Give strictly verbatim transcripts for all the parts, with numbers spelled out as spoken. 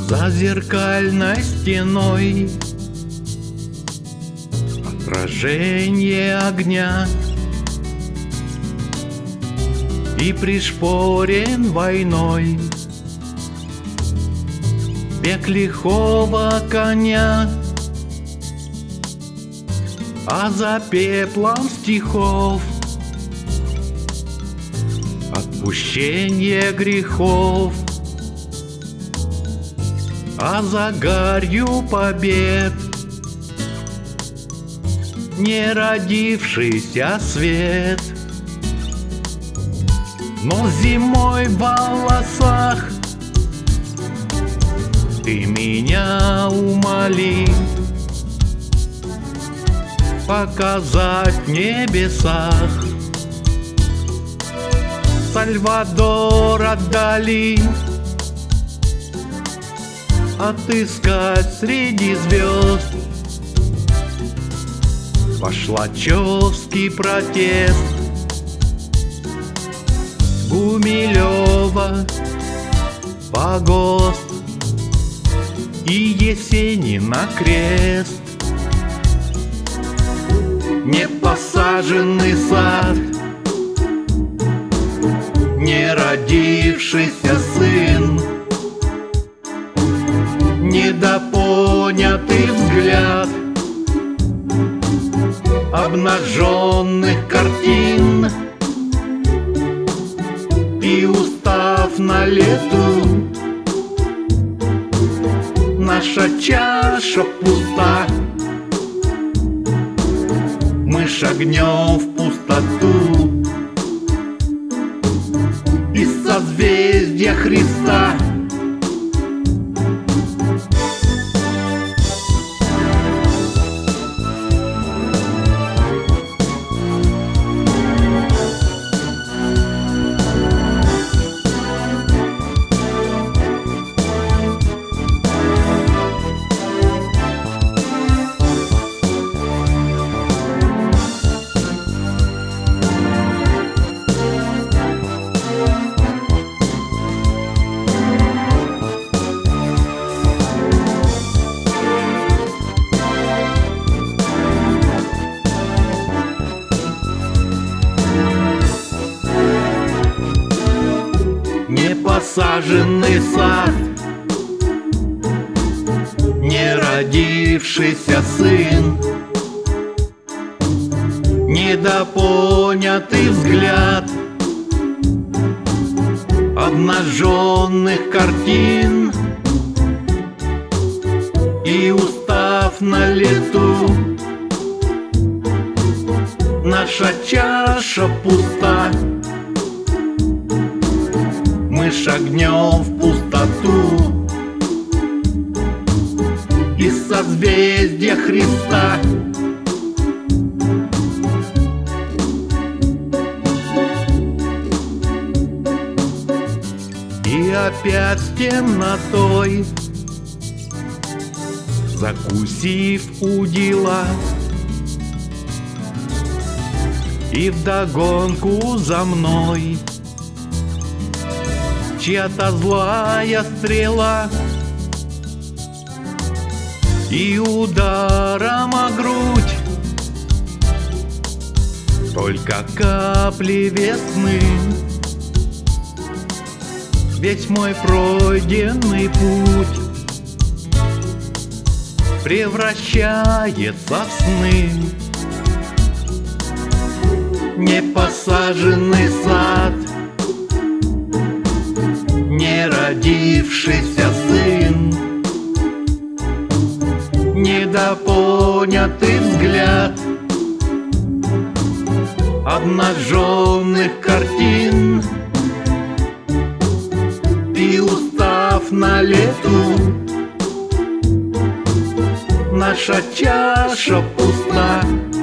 За зеркальной стеной отражение огня, и пришпорен войной бег лихого коня. А за пеплом стихов отпущение грехов, а за гарью побед не родившийся свет. Но зимой в волосах ты меня умоли показать в небесах Сальвадора Дали, отыскать среди звезд пошлачевский протест Гумилева, погост и Есенина крест. Не посаженный сад, не родившийся сын, недопонятый взгляд обнаженных картин, и устав на лету наша чаша пуста. Мы шагнем в пустоту из созвездия Христа. Посаженный сад, не родившийся сын, недопонятый взгляд обнаженных картин, и устав на лету наша чаша пуста. Мы шагнем в пустоту из созвездия Христа. И опять с темнотой, закусив удила, и вдогонку за мной чья-то злая стрела, и ударом о грудь только капли весны. Весь мой пройденный путь превращается в сны. Непосаженный сад, не родившийся сын, недопонятый взгляд обнаженных картин, и устав на лету наша чаша пуста.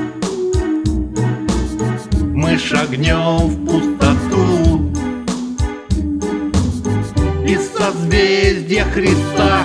Мы шагнем в пустоту из созвездия Христа.